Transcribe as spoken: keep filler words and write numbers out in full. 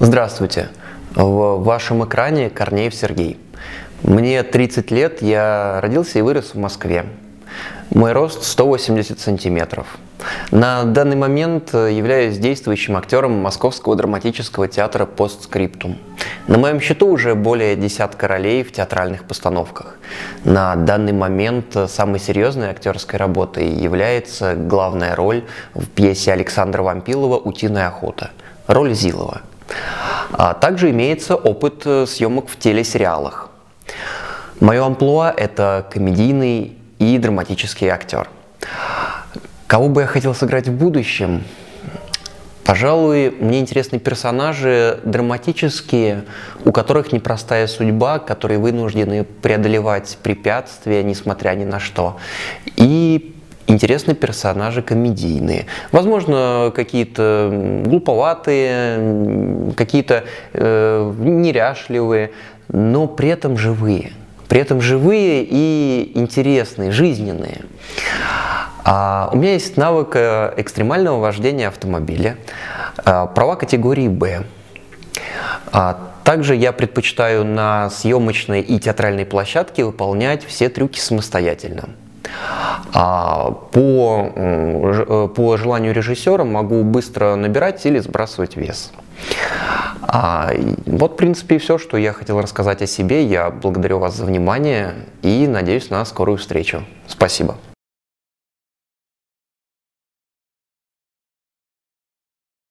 Здравствуйте! В вашем экране Корнеев Сергей. Мне тридцать лет, я родился и вырос в Москве. Мой рост сто восемьдесят сантиметров. На данный момент являюсь действующим актером Московского драматического театра «Постскриптум». На моем счету уже более десятка ролей в театральных постановках. На данный момент самой серьезной актерской работой является главная роль в пьесе Александра Вампилова «Утиная охота», роль Зилова. А также имеется опыт съемок в телесериалах. Мое амплуа – это комедийный и драматический актер. Кого бы я хотел сыграть в будущем? Пожалуй, мне интересны персонажи драматические, у которых непростая судьба, которые вынуждены преодолевать препятствия, несмотря ни на что. И интересны персонажи комедийные. Возможно, какие-то глуповатые, какие-то э, неряшливые, но при этом живые. При этом живые и интересные, жизненные. А у меня есть навык экстремального вождения автомобиля, права категории «Б». А также я предпочитаю на съемочной и театральной площадке выполнять все трюки самостоятельно. А по, по желанию режиссера могу быстро набирать или сбрасывать вес. А, вот, в принципе, и все, что я хотел рассказать о себе. Я благодарю вас за внимание и надеюсь на скорую встречу. Спасибо.